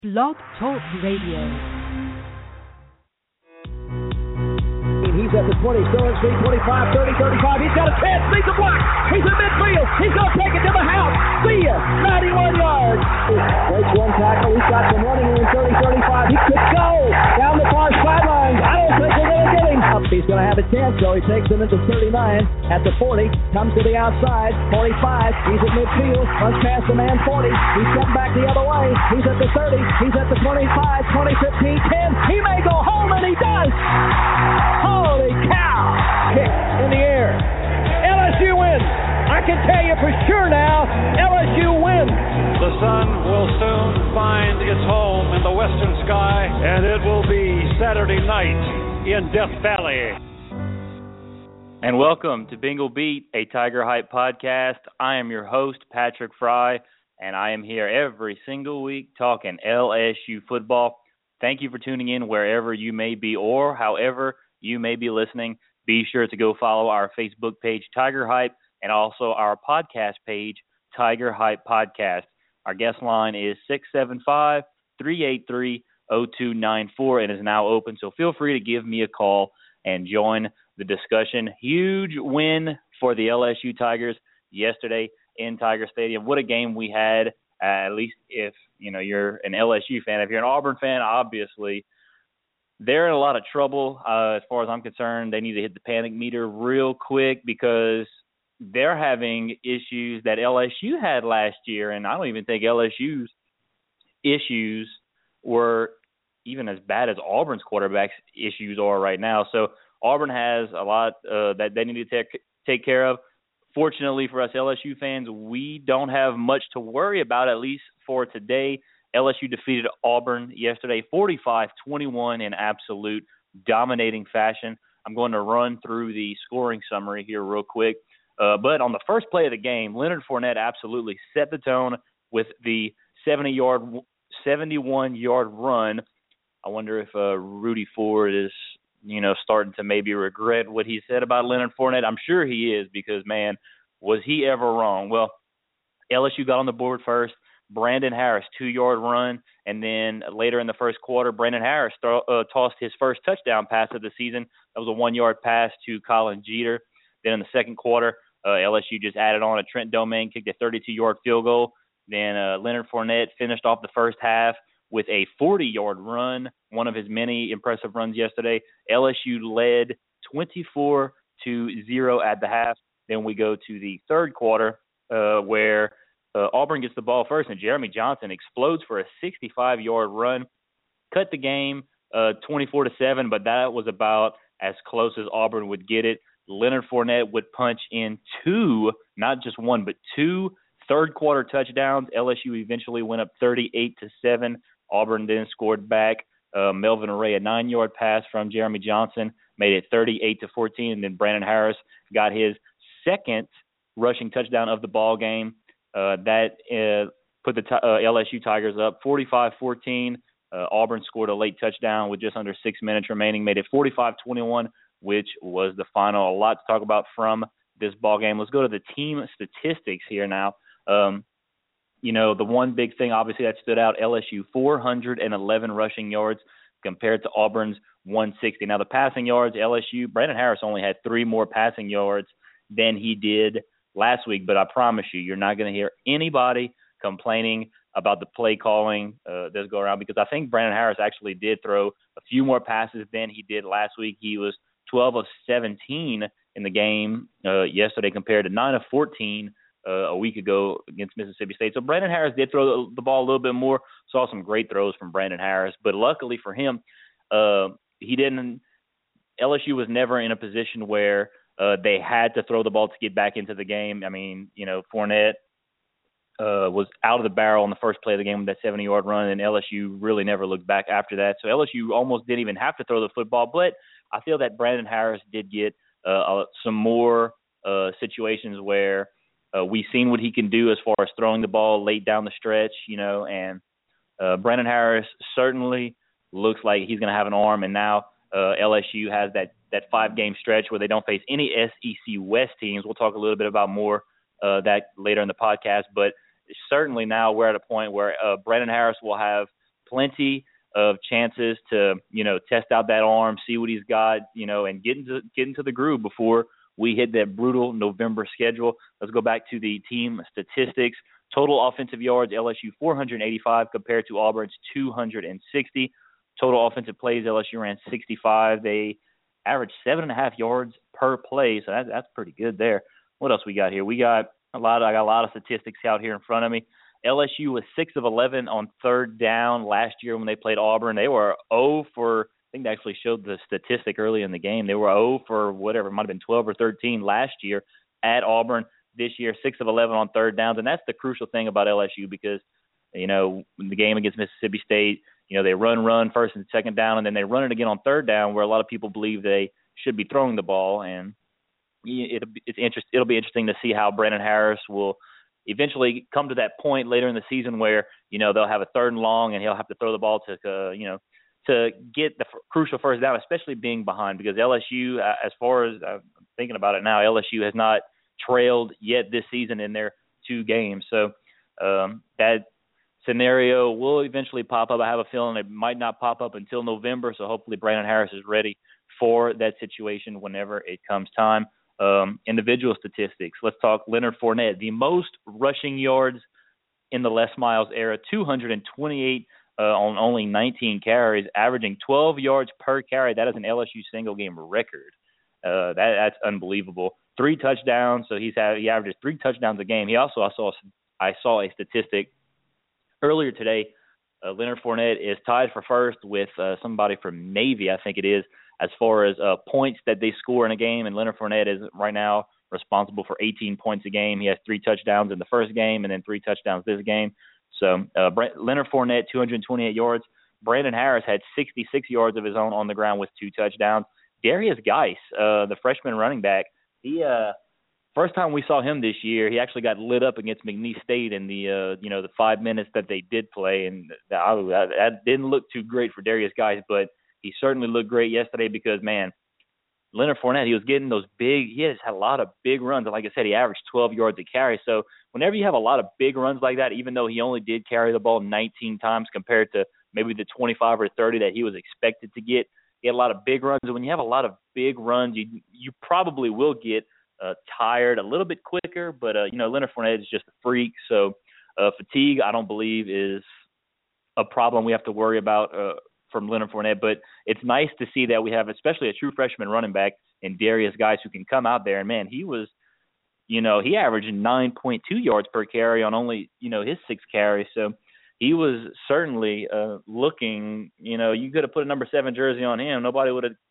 Blog Talk Radio. He's at the 20, throwing speed, 25, 30, 35. He's got a chance, needs a block. He's in midfield. He's going to take it to the house. See ya, 91 yards. Breaks one tackle. He's got some running room, 30, 35. He could go down the far sidelines. I don't think they're going to get him. He's going to have a chance, though. He takes him into 39 at the 40. Comes to the outside, 45. He's at midfield. Runs past the man, 40. He's coming back the other way. He's at the 30. He's at the 25, 20, 15, 10. He may go home, and he does. Holy cow! Kick in the air. LSU wins. I can tell you for sure now, LSU wins. The sun will soon find its home in the western sky, and it will be Saturday night in Death Valley. And welcome to Bengal Beat, a Tiger Hype podcast. I am your host, Patrick Fry, and I am here every single week talking LSU football. Thank you for tuning in wherever you may be or however you may be listening. Be sure to go follow our Facebook page, Tiger Hype, and also our podcast page, Tiger Hype Podcast. Our guest line is 675-383-0294 and is now open, so feel free to give me a call and join the discussion. Huge win for the LSU Tigers yesterday in Tiger Stadium. What a game we had, at least if you're an LSU fan. If you're an Auburn fan, obviously they're in a lot of trouble as far as I'm concerned. They need to hit the panic meter real quick because they're having issues that LSU had last year, and I don't even think LSU's issues were even as bad as Auburn's quarterback's issues are right now. So Auburn has a lot that they need to take care of. Fortunately for us LSU fans, we don't have much to worry about, at least for today. LSU defeated Auburn yesterday 45-21 in absolute dominating fashion. I'm going to run through the scoring summary here real quick. But on the first play of the game, Leonard Fournette absolutely set the tone with the 71-yard run. I wonder if Rudy Ford is, starting to maybe regret what he said about Leonard Fournette. I'm sure he is because, man, was he ever wrong. Well, LSU got on the board first. Brandon Harris, 2-yard run, and then later in the first quarter, Brandon Harris tossed his first touchdown pass of the season. That was a 1-yard pass to Colin Jeter. Then in the second quarter, LSU just added on a Trent Domingue, kicked a 32-yard field goal. Then Leonard Fournette finished off the first half with a 40-yard run, one of his many impressive runs yesterday. LSU led 24-0 at the half. Then we go to the third quarter where Auburn gets the ball first, and Jeremy Johnson explodes for a 65-yard run. Cut the game 24-7, but that was about as close as Auburn would get it. Leonard Fournette would punch in two, not just one, but two third-quarter touchdowns. LSU eventually went up 38-7. Auburn then scored back. Melvin Array, a 9-yard pass from Jeremy Johnson, made it 38-14, and then Brandon Harris got his second rushing touchdown of the ball game. That put the LSU Tigers up 45-14. Auburn scored a late touchdown with just under 6 minutes remaining, made it 45-21, which was the final. A lot to talk about from this ball game. Let's go to the team statistics here now. The one big thing obviously that stood out, LSU 411 rushing yards compared to Auburn's 160. Now the passing yards, LSU, Brandon Harris only had 3 more passing yards than he did last week, but I promise you're not going to hear anybody complaining about the play calling this go around, because I think Brandon Harris actually did throw a few more passes than he did last week. He was 12 of 17 in the game yesterday compared to 9 of 14 a week ago against Mississippi State. So Brandon Harris did throw the ball a little bit more. Saw some great throws from Brandon Harris, but luckily for him, he didn't. LSU was never in a position where they had to throw the ball to get back into the game. I mean, Fournette was out of the barrel on the first play of the game with that 70-yard run, and LSU really never looked back after that. So LSU almost didn't even have to throw the football, but I feel that Brandon Harris did get some more situations where we've seen what he can do as far as throwing the ball late down the stretch, and Brandon Harris certainly looks like he's going to have an arm, and now LSU has that 5-game stretch where they don't face any SEC West teams. We'll talk a little bit about more that later in the podcast, but certainly now we're at a point where Brandon Harris will have plenty of chances to, test out that arm, see what he's got, and get into the groove before we hit that brutal November schedule. Let's go back to the team statistics. Total offensive yards, LSU 485 compared to Auburn's 260. Total offensive plays, LSU ran 65. They averaged 7.5 yards per play, so that's pretty good there. What else we got here? I got a lot of statistics out here in front of me. LSU was 6 of 11 on third down last year when they played Auburn. They were 0 for, I think they actually showed the statistic early in the game. They were 0 for whatever, it might have been 12 or 13 last year at Auburn. This year, 6 of 11 on third downs, and that's the crucial thing about LSU because, in the game against Mississippi State, they run first and second down, and then they run it again on third down where a lot of people believe they should be throwing the ball, and it'll be interesting to see how Brandon Harris will eventually come to that point later in the season where, they'll have a third and long, and he'll have to throw the ball to get the crucial first down, especially being behind, because LSU, as far as I'm thinking about it now, LSU has not trailed yet this season in their 2 games. So that scenario will eventually pop up. I have a feeling it might not pop up until November, so hopefully Brandon Harris is ready for that situation whenever it comes time. Individual statistics. Let's talk Leonard Fournette. The most rushing yards in the Les Miles era, 228 on only 19 carries, averaging 12 yards per carry. That is an LSU single-game record. That's unbelievable. 3 touchdowns, so he averages 3 touchdowns a game. He also, I saw a statistic earlier today. Leonard Fournette is tied for first with somebody from Navy, I think it is, as far as points that they score in a game. And Leonard Fournette is right now responsible for 18 points a game. He has 3 touchdowns in the first game and then 3 touchdowns this game. So Leonard Fournette, 228 yards. Brandon Harris had 66 yards of his own on the ground with 2 touchdowns. Darius Geis, the freshman running back, he first time we saw him this year, he actually got lit up against McNeese State in the the 5 minutes that they did play, and that didn't look too great for Darius Geis, but he certainly looked great yesterday because, man, Leonard Fournette, he was getting those he has had a lot of big runs, and like I said, he averaged 12 yards a carry. So whenever you have a lot of big runs like that, even though he only did carry the ball 19 times compared to maybe the 25 or 30 that he was expected to get, he had a lot of big runs. And when you have a lot of big runs, you probably will get tired a little bit quicker. But, Leonard Fournette is just a freak. So fatigue, I don't believe, is a problem we have to worry about from Leonard Fournette. But it's nice to see that we have especially a true freshman running back in Darius Geis who can come out there. And, man, he was, he averaged 9.2 yards per carry on only, his 6 carries. So he was certainly looking, you could have put a number 7 jersey on him. Nobody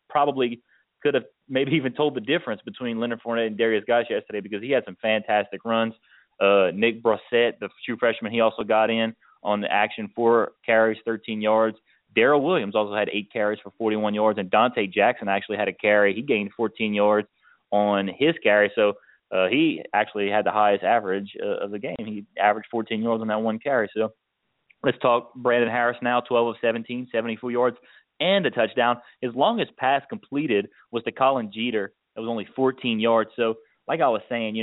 could have maybe even told the difference between Leonard Fournette and Darius Geis yesterday because he had some fantastic runs. Nick Brossette, the true freshman, he also got in on the action, 4 carries, 13 yards. Darrell Williams also had 8 carries for 41 yards, and Dante Jackson actually had a carry. He gained 14 yards on his carry, so he actually had the highest average of the game. He averaged 14 yards on that 1 carry. So let's talk Brandon Harris now, 12 of 17, 74 yards and a touchdown. His longest pass completed was to Colin Jeter. It was only 14 yards. So like I was saying,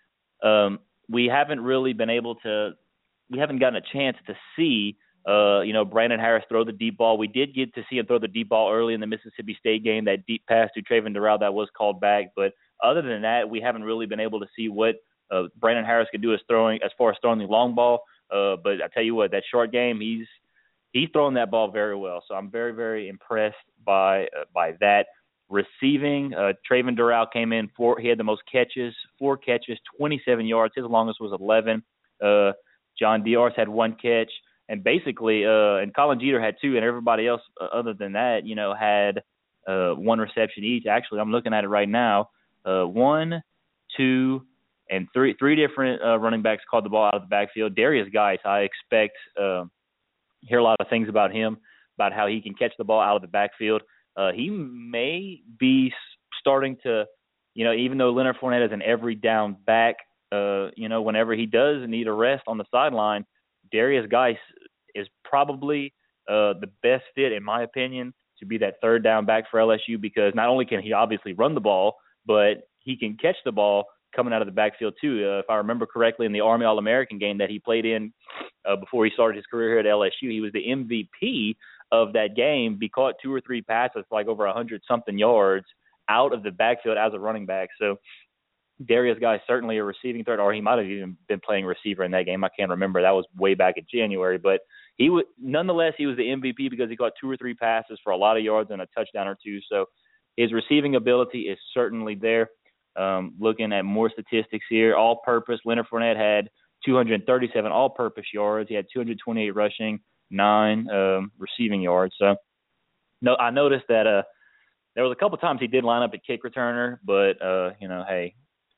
we haven't really been able to – we haven't gotten a chance to see Brandon Harris throw the deep ball. We did get to see him throw the deep ball early in the Mississippi State game, that deep pass to Trayvon Durrell that was called back. But other than that, we haven't really been able to see what Brandon Harris could do as far as throwing the long ball. But I tell you what, that short game, he's throwing that ball very well. So I'm very, very impressed by that. Receiving, Trayvon Durrell came in, he had the most catches, 4 catches, 27 yards. His longest was 11. John Diar's had 1 catch. And basically, and Colin Jeter had 2, and everybody else other than that, had 1 reception each. Actually, I'm looking at it right now. 1, 2, and 3 different running backs called the ball out of the backfield. Darius Geis, I expect hear a lot of things about him, about how he can catch the ball out of the backfield. He may be starting to, even though Leonard Fournette is an every down back, whenever he does need a rest on the sideline, Darius Geis is probably the best fit, in my opinion, to be that third down back for LSU because not only can he obviously run the ball, but he can catch the ball coming out of the backfield too. If I remember correctly, in the Army All-American game that he played in before he started his career here at LSU, he was the MVP of that game. He caught 2 or 3 passes for like over 100-something yards out of the backfield as a running back. So Darius Guy is certainly a receiving threat, or he might have even been playing receiver in that game. I can't remember. That was way back in January. But nonetheless, he was the MVP because he caught 2 or 3 passes for a lot of yards and a touchdown or 2. So his receiving ability is certainly there. Looking at more statistics here, all-purpose, Leonard Fournette had 237 all-purpose yards. He had 228 rushing, 9 receiving yards. So no, I noticed that there was a couple times he did line up at kick returner, but hey,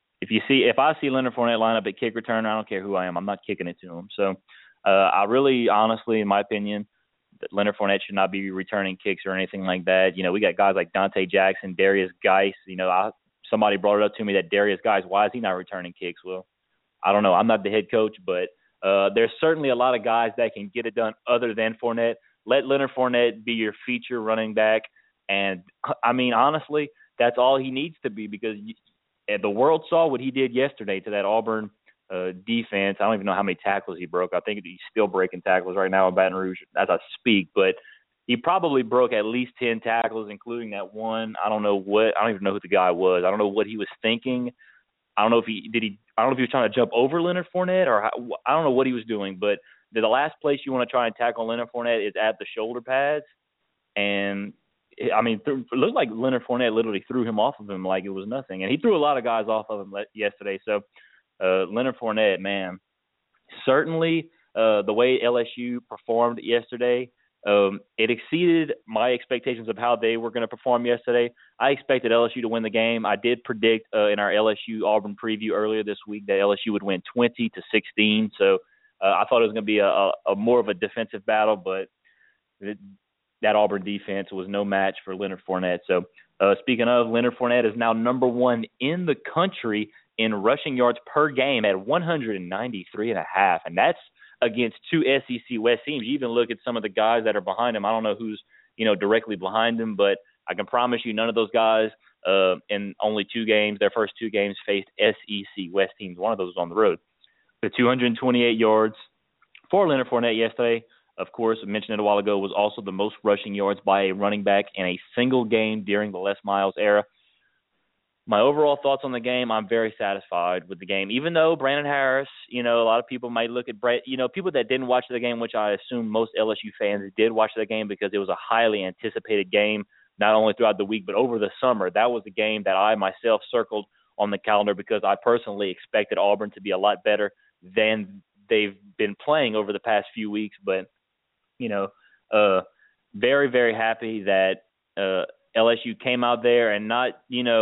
if I see Leonard Fournette line up at kick returner, I don't care who I am. I'm not kicking it to him. So I really, honestly, in my opinion, that Leonard Fournette should not be returning kicks or anything like that. We got guys like Dante Jackson, Darius Geis. Somebody brought it up to me that Darius Geis, why is he not returning kicks? Well, I don't know. I'm not the head coach, but there's certainly a lot of guys that can get it done other than Fournette. Let Leonard Fournette be your feature running back. And, I mean, honestly, that's all he needs to be, because the world saw what he did yesterday to that Auburn defense. I don't even know how many tackles he broke. I think he's still breaking tackles right now in Baton Rouge as I speak, but he probably broke at least 10 tackles, including that one. I don't even know who the guy was. I don't know what he was thinking. I don't know if he was trying to jump over Leonard Fournette, or I don't know what he was doing, but the last place you want to try and tackle Leonard Fournette is at the shoulder pads. And I mean, it looked like Leonard Fournette literally threw him off of him like it was nothing. And he threw a lot of guys off of him yesterday. So Leonard Fournette, man, certainly the way LSU performed yesterday, it exceeded my expectations of how they were going to perform yesterday. I expected LSU to win the game. I did predict in our LSU-Auburn preview earlier this week that LSU would win 20-16. So I thought it was going to be a more of a defensive battle, but that Auburn defense was no match for Leonard Fournette. So speaking of, Leonard Fournette is now number 1 in the country in rushing yards per game at 193.5, and that's against 2 SEC West teams. You even look at some of the guys that are behind him. I don't know who's directly behind him, but I can promise you none of those guys in only 2 games, their first 2 games, faced SEC West teams. One of those was on the road. The 228 yards for Leonard Fournette yesterday, of course, I mentioned it a while ago, was also the most rushing yards by a running back in a single game during the Les Miles era. My overall thoughts on the game, I'm very satisfied with the game. Even though Brandon Harris, a lot of people might look at people that didn't watch the game, which I assume most LSU fans did watch the game because it was a highly anticipated game, not only throughout the week, but over the summer. That was a game that I myself circled on the calendar because I personally expected Auburn to be a lot better than they've been playing over the past few weeks. But, very, very happy that LSU came out there and not,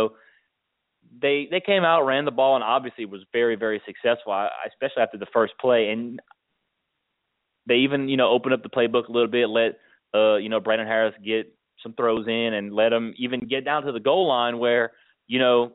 they came out, ran the ball, and obviously was very, very successful, especially after the first play. And they even, opened up the playbook a little bit, let, Brandon Harris get some throws in and let him even get down to the goal line where, you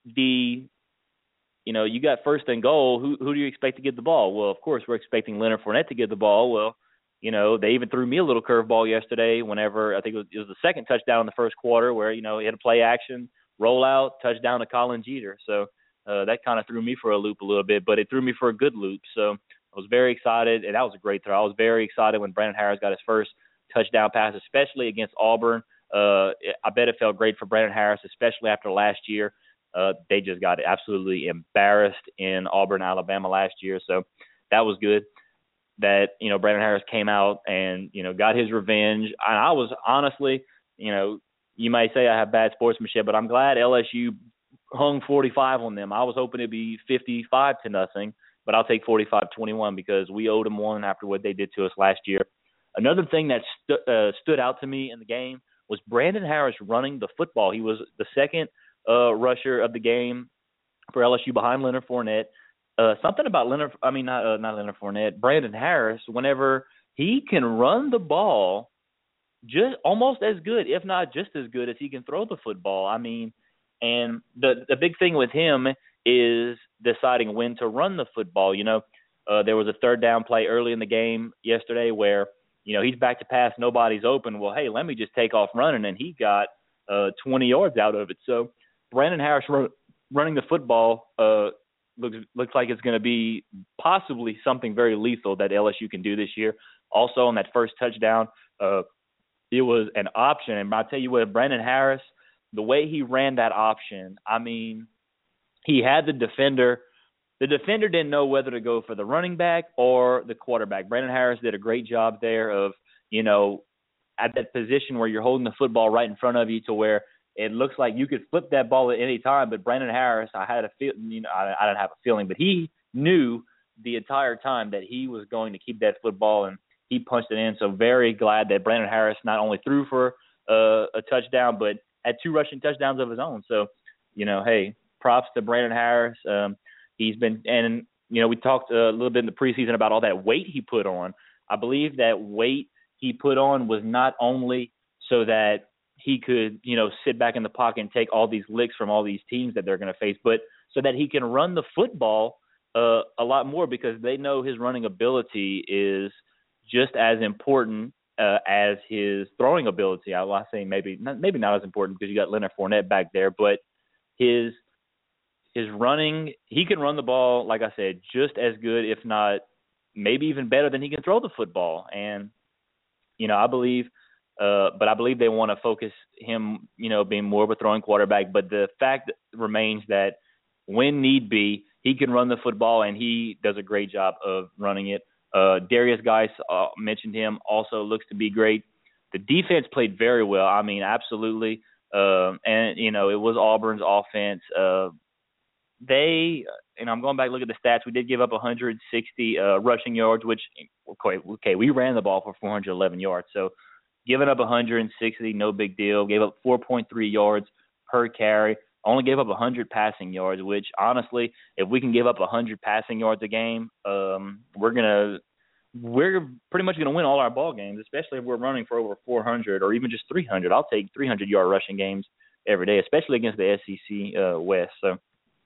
got first and goal. Who do you expect to get the ball? Well, of course, we're expecting Leonard Fournette to get the ball. Well, they even threw me a little curveball yesterday whenever I think it was the second touchdown in the first quarter where, he had a play action, roll out, touchdown to Colin Jeter. So that kind of threw me for a loop a little bit, but it threw me for a good loop. So I was very excited, and that was a great throw. I was very excited when Brandon Harris got his first touchdown pass, especially against Auburn. I bet it felt great for Brandon Harris, especially after last year. They just got absolutely embarrassed in Auburn, Alabama last year. So that was good that, Brandon Harris came out and, got his revenge. And I was honestly, you might say I have bad sportsmanship, but I'm glad LSU hung 45 on them. I was hoping it'd be 55-0, but I'll take 45-21 because we owed them one after what they did to us last year. Another thing that stood out to me in the game was Brandon Harris running the football. He was the second rusher of the game for LSU behind Leonard Fournette. Something about not Leonard Fournette, Brandon Harris, whenever he can run the ball just almost as good, if not just as good as he can throw the football. I mean, and the big thing with him is deciding when to run the football. There was a third down play early in the game yesterday where, he's back to pass, nobody's open. Well, hey, let me just take off running, and he got 20 yards out of it. So Brandon Harris running the football looks like it's going to be possibly something very lethal that LSU can do this year. Also, on that first touchdown, it was an option. And I'll tell you what, Brandon Harris, the way he ran that option, I mean, he had the defender. The defender didn't know whether to go for the running back or the quarterback. Brandon Harris did a great job there of, at that position where you're holding the football right in front of you to where it looks like you could flip that ball at any time. But Brandon Harris, I had a feel, I didn't have a feeling, but he knew the entire time that he was going to keep that football, and he punched it in. So very glad that Brandon Harris not only threw for a touchdown, but had 2 rushing touchdowns of his own. So, hey, props to Brandon Harris. He's been, and, we talked a little bit in the preseason about all that weight he put on. I believe that weight he put on was not only so that he could, sit back in the pocket and take all these licks from all these teams that they're going to face, but so that he can run the football a lot more, because they know his running ability is just as important as his throwing ability. I was saying maybe not as important because you got Leonard Fournette back there, but his running, he can run the ball, like I said, just as good, if not maybe even better than he can throw the football. And, I believe they want to focus him, being more of a throwing quarterback. But the fact remains that when need be, he can run the football, and he does a great job of running it. Darius Geis, mentioned him, also looks to be great. The defense played very well. I mean, absolutely. And, it was Auburn's offense. I'm going back to look at the stats. We did give up 160 rushing yards, which, okay, we ran the ball for 411 yards. So giving up 160, no big deal. Gave up 4.3 yards per carry. Only gave up 100 passing yards, which, honestly, if we can give up 100 passing yards a game, we're pretty much going to win all our ball games, especially if we're running for over 400 or even just 300. I'll take 300-yard rushing games every day, especially against the SEC West. So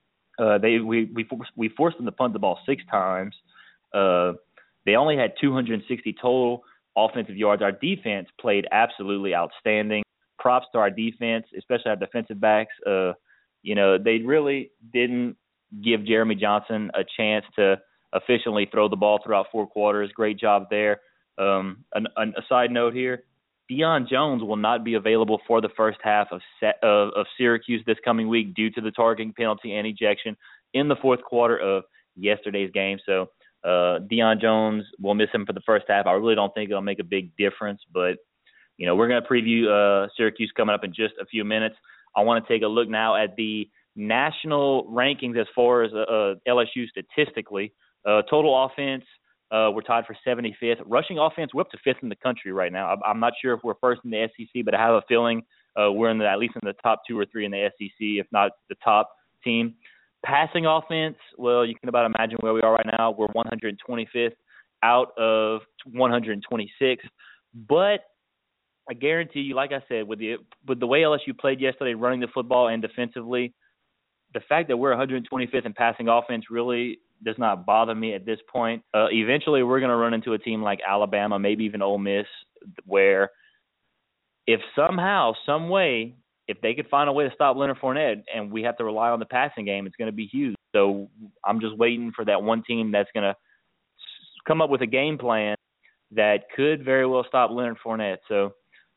we forced them to punt the ball 6 times. They only had 260 total offensive yards. Our defense played absolutely outstanding. Props to our defense, especially our defensive backs. They really didn't give Jeremy Johnson a chance to efficiently throw the ball throughout 4 quarters. Great job there. A side note here, Deion Jones will not be available for the first half of Syracuse this coming week due to the targeting penalty and ejection in the 4th quarter of yesterday's game. So Deion Jones, will miss him for the first half. I really don't think it'll make a big difference, but we're going to preview Syracuse coming up in just a few minutes. I want to take a look now at the national rankings as far as LSU statistically. Total offense, we're tied for 75th. Rushing offense, we're up to 5th in the country right now. I'm not sure if we're first in the SEC, but I have a feeling we're at least in the top 2 or 3 in the SEC, if not the top team. Passing offense, well, you can about imagine where we are right now. We're 125th out of 126. But I guarantee you, like I said, with the way LSU played yesterday, running the football and defensively, the fact that we're 125th in passing offense really does not bother me at this point. Eventually, we're going to run into a team like Alabama, maybe even Ole Miss, where if somehow, some way, if they could find a way to stop Leonard Fournette and we have to rely on the passing game, it's going to be huge. So I'm just waiting for that one team that's going to come up with a game plan that could very well stop Leonard Fournette. So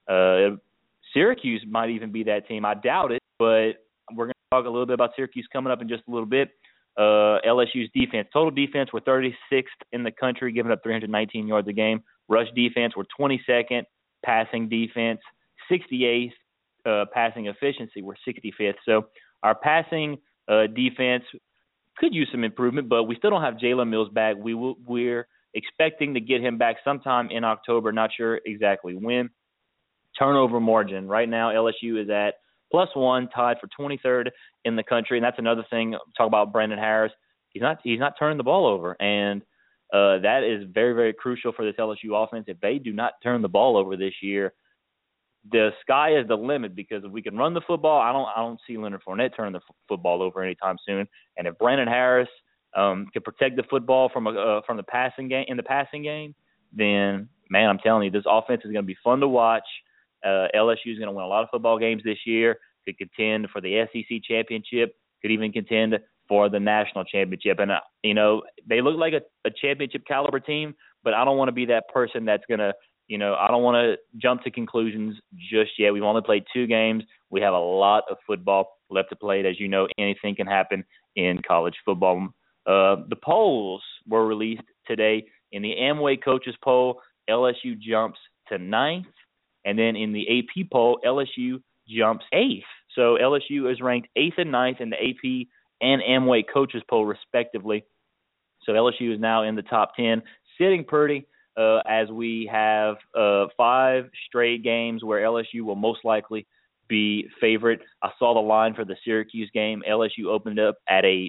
Syracuse might even be that team. I doubt it, but we're going to talk a little bit about Syracuse coming up in just a little bit. LSU's defense, total defense, we're 36th in the country, giving up 319 yards a game. Rush defense, we're 22nd. Passing defense, 68th. Passing efficiency, we're 65th. So our passing defense could use some improvement, but we still don't have Jalen Mills back. We're expecting to get him back sometime in October, not sure exactly when. Turnover margin, right now LSU is at +1, tied for 23rd in the country, and that's another thing. Talk about Brandon Harris. He's not turning the ball over, and that is very, very crucial for this LSU offense. If they do not turn the ball over this year, the sky is the limit, because if we can run the football, I don't see Leonard Fournette turning the football over anytime soon. And if Brandon Harris can protect the football from the passing game, then man, I'm telling you, this offense is going to be fun to watch. LSU is going to win a lot of football games this year, could contend for the SEC championship, could even contend for the national championship. And, they look like a championship caliber team, but I don't want to be that person that's going to, I don't want to jump to conclusions just yet. We've only played 2 games. We have a lot of football left to play. As you know, anything can happen in college football. The polls were released today. In the Amway coaches poll, LSU jumps to 9th. And then in the AP poll, LSU jumps 8th. So LSU is ranked 8th and 9th in the AP and Amway coaches poll, respectively. So LSU is now in the top 10, sitting pretty as we have 5 straight games where LSU will most likely be favorite. I saw the line for the Syracuse game. LSU opened up at a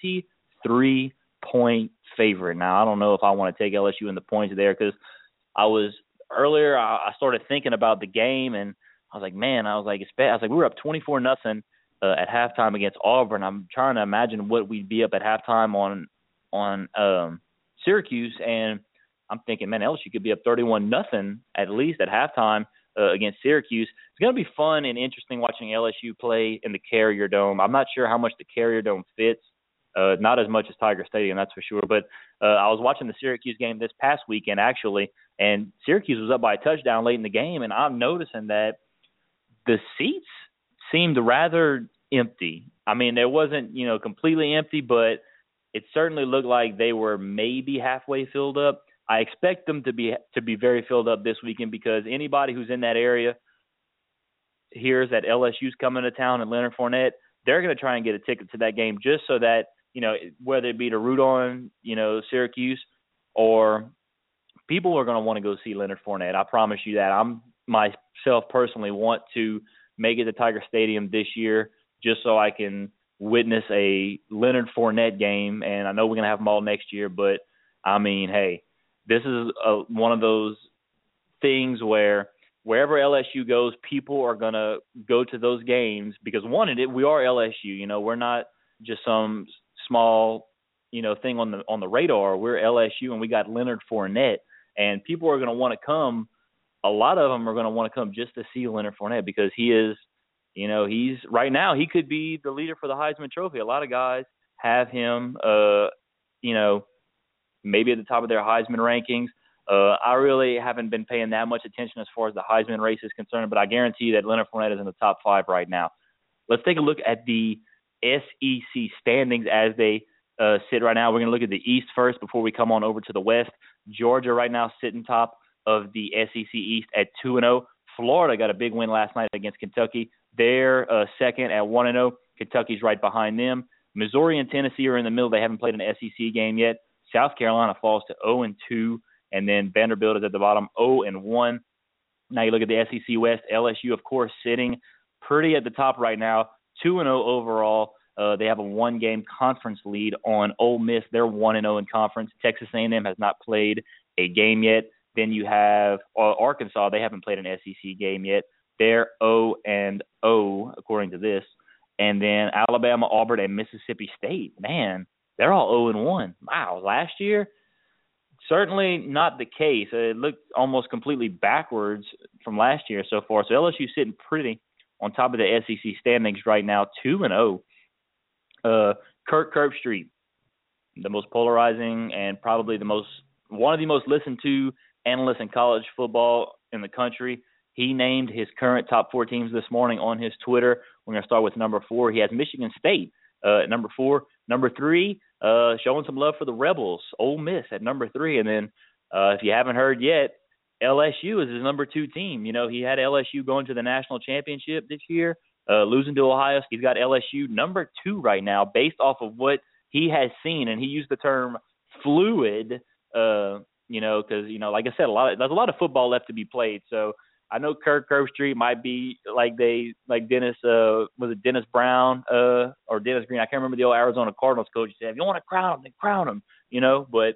23-point favorite. Now, I don't know if I want to take LSU in the points there because I started thinking about the game, and I was like, we were up 24-0 at halftime against Auburn. I'm trying to imagine what we'd be up at halftime on Syracuse, and I'm thinking, man, LSU could be up 31-0 at least at halftime against Syracuse. It's going to be fun and interesting watching LSU play in the Carrier Dome. I'm not sure how much the Carrier Dome fits. Not as much as Tiger Stadium, that's for sure. But I was watching the Syracuse game this past weekend, actually, and Syracuse was up by a touchdown late in the game, and I'm noticing that the seats seemed rather empty. I mean, there wasn't, completely empty, but it certainly looked like they were maybe halfway filled up. I expect them to be very filled up this weekend because anybody who's in that area hears that LSU's coming to town at Leonard Fournette, they're going to try and get a ticket to that game just so that, whether it be to root on, Syracuse, or people are going to want to go see Leonard Fournette. I promise you that. I'm myself personally want to make it to Tiger Stadium this year just so I can witness a Leonard Fournette game. And I know we're going to have them all next year, but I mean, hey, this is one of those things where wherever LSU goes, people are going to go to those games because, one, we are LSU. We're not just some small, thing on the radar. We're LSU, and we got Leonard Fournette. And people are going to want to come. A lot of them are going to want to come just to see Leonard Fournette because he is, he's right now he could be the leader for the Heisman Trophy. A lot of guys have him, maybe at the top of their Heisman rankings. I really haven't been paying that much attention as far as the Heisman race is concerned, but I guarantee that Leonard Fournette is in the top 5 right now. Let's take a look at the SEC standings as they sit right now. We're going to look at the East first before we come on over to the West. Georgia right now sitting top of the SEC East at 2-0. Florida got a big win last night against Kentucky. They're second at 1-0. Kentucky's right behind them. Missouri and Tennessee are in the middle. They haven't played an SEC game yet. South Carolina falls to 0-2, and then Vanderbilt is at the bottom, 0-1. Now you look at the SEC West. LSU, of course, sitting pretty at the top right now, 2-0 overall. They have a 1-game conference lead on Ole Miss. They're 1-0 in conference. Texas A&M has not played a game yet. Then you have Arkansas. They haven't played an SEC game yet. They're 0-0 according to this. And then Alabama, Auburn, and Mississippi State. Man, they're all 0-1. Wow, last year, certainly not the case. It looked almost completely backwards from last year so far. So LSU's sitting pretty on top of the SEC standings right now, 2-0. Kirk Herbstreit, the most polarizing and probably one of the most listened to analysts in college football in the country. He named his current top 4 teams this morning on his Twitter. We're going to start with number 4. He has Michigan State at number 4. Number 3, showing some love for the Rebels, Ole Miss at number 3. And then if you haven't heard yet, LSU is his number 2 team. He had LSU going to the national championship this year, losing to Ohio. He's got LSU number 2 right now based off of what he has seen. And he used the term fluid, because, like I said, there's a lot of football left to be played. So I know Kirk Herbstreit might be like Dennis, was it Dennis Brown or Dennis Green? I can't remember the old Arizona Cardinals coach. He said, if you want to crown him, then crown him, But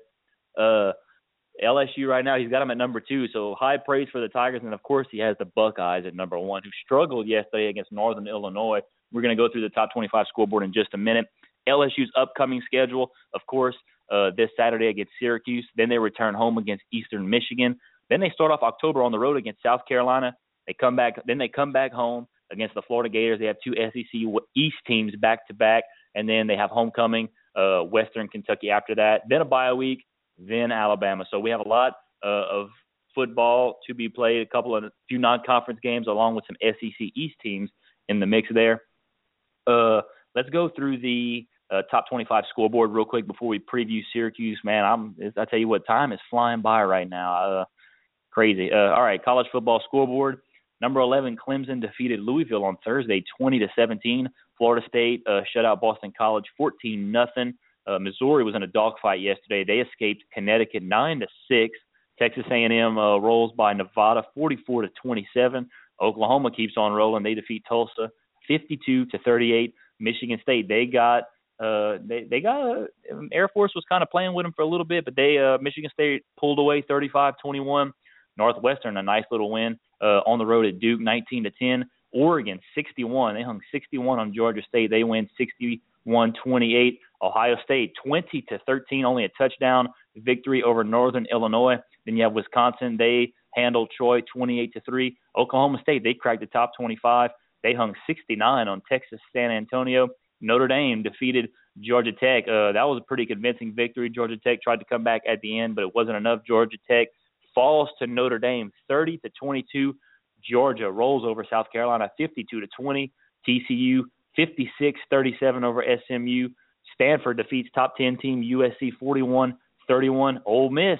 LSU right now, he's got him at number 2. So high praise for the Tigers. And, of course, he has the Buckeyes at number 1, who struggled yesterday against Northern Illinois. We're going to go through the top 25 scoreboard in just a minute. LSU's upcoming schedule, of course, this Saturday against Syracuse. Then they return home against Eastern Michigan. Then they start off October on the road against South Carolina. They come back home against the Florida Gators. They have 2 SEC East teams back-to-back. and then they have homecoming, Western Kentucky after that, then a bye week, then Alabama. So we have a lot of football to be played, a few non-conference games along with some SEC East teams in the mix there. Let's go through the top 25 scoreboard real quick before we preview Syracuse. Man, I tell you what, time is flying by right now. Crazy. All right, college football scoreboard. Number 11, Clemson defeated Louisville on Thursday, 20-17. Florida State shut out Boston College, 14-0. Missouri was in a dogfight yesterday. They escaped Connecticut, 9-6. Texas A&M rolls by Nevada, 44-27. Oklahoma keeps on rolling. They defeat Tulsa, 52-38. Michigan State, they got Air Force was kind of playing with them for a little bit, but Michigan State pulled away 35-21. Northwestern, a nice little win on the road at Duke, 19-10. Oregon, 61. They hung 61 on Georgia State. They win 61-28. Ohio State, 20-13, only a touchdown victory over Northern Illinois. Then you have Wisconsin. They handled Troy 28-3. Oklahoma State, they cracked the top 25. They hung 69 on Texas San Antonio. Notre Dame defeated Georgia Tech. That was a pretty convincing victory. Georgia Tech tried to come back at the end, but it wasn't enough. Georgia Tech falls to Notre Dame 30-22. Georgia rolls over South Carolina 52-20. TCU 56-37 over SMU. Stanford defeats top 10 team USC 41-31. Ole Miss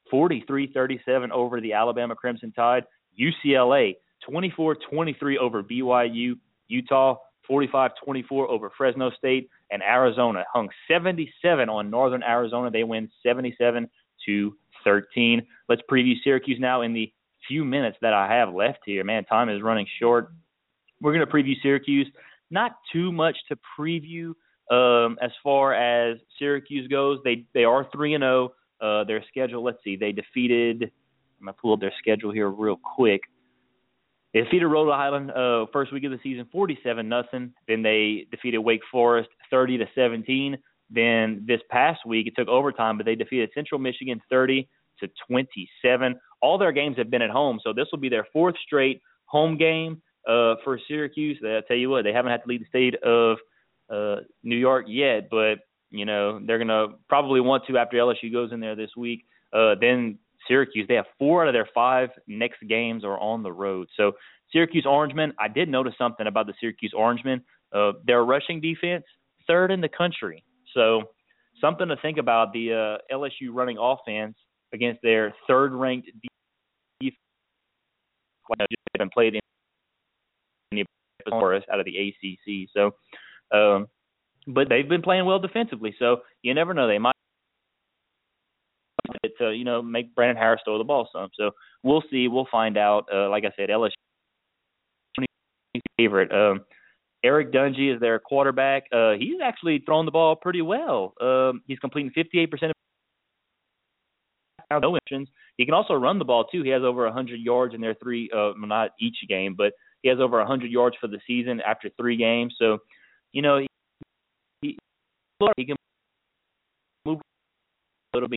43-37 over the Alabama Crimson Tide. UCLA 24-23 over BYU. Utah 45-24 over Fresno State. And Arizona hung 77 on Northern Arizona. They win 77-13. Let's preview Syracuse now in the few minutes that I have left here. Man, time is running short. We're going to preview Syracuse. Not too much to preview as far as Syracuse goes. They are 3-0. Their schedule, let's see, they defeated – I'm going to pull up their schedule here real quick. They defeated Rhode Island first week of the season 47-0. Then they defeated Wake Forest 30-17. Then this past week, it took overtime, but they defeated Central Michigan 30-27. All their games have been at home, so this will be their fourth straight home game for Syracuse. I'll tell you what, they haven't had to leave the state of New York yet, but you know they're going to probably want to after LSU goes in there this week. Then Syracuse, they have 4 out of their 5 next games are on the road. So Syracuse Orangemen, I did notice something about the Syracuse Orangemen. Their rushing defense, 3rd in the country. So something to think about, the LSU running offense against their 3rd-ranked defense. They've been played in the Forest out of the ACC. So, but they've been playing well defensively. So you never know, they might to make Brandon Harris throw the ball some. So we'll see. We'll find out. Like I said, LSU favorite. Eric Dungy is their quarterback. He's actually thrown the ball pretty well. He's completing 58% of no interceptions. He can also run the ball too. He has over 100 yards in their 3. Not each game, but he has over 100 yards for the season after 3 games. So, he can move a little bit.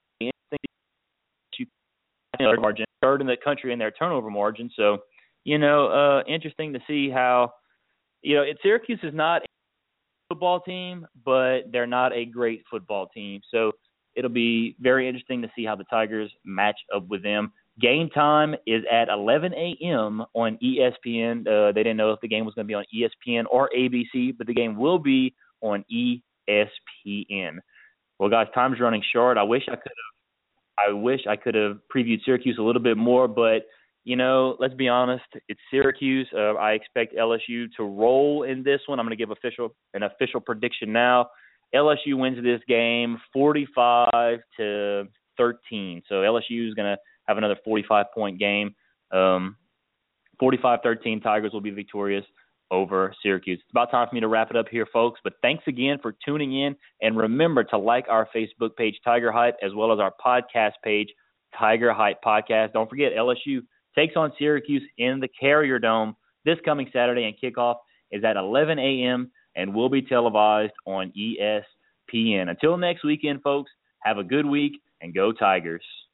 Margin, 3rd in the country in their turnover margin. So, interesting to see how, Syracuse is not a football team, but they're not a great football team. So it'll be very interesting to see how the Tigers match up with them. Game time is at 11 a.m. on ESPN. They didn't know if the game was going to be on ESPN or ABC, but the game will be on ESPN. Well, guys, time's running short. I wish I could have previewed Syracuse a little bit more, but, let's be honest, it's Syracuse. I expect LSU to roll in this one. I'm going to give an official prediction now. LSU wins this game 45-13. So LSU is going to have another 45-point game. 45-13, Tigers will be victorious over Syracuse. It's about time for me to wrap it up here, folks. But thanks again for tuning in. And remember to like our Facebook page, Tiger Hype, as well as our podcast page, Tiger Hype Podcast. Don't forget, LSU takes on Syracuse in the Carrier Dome this coming Saturday, and kickoff is at 11 a.m. and will be televised on ESPN. Until next weekend, folks, have a good week and go Tigers.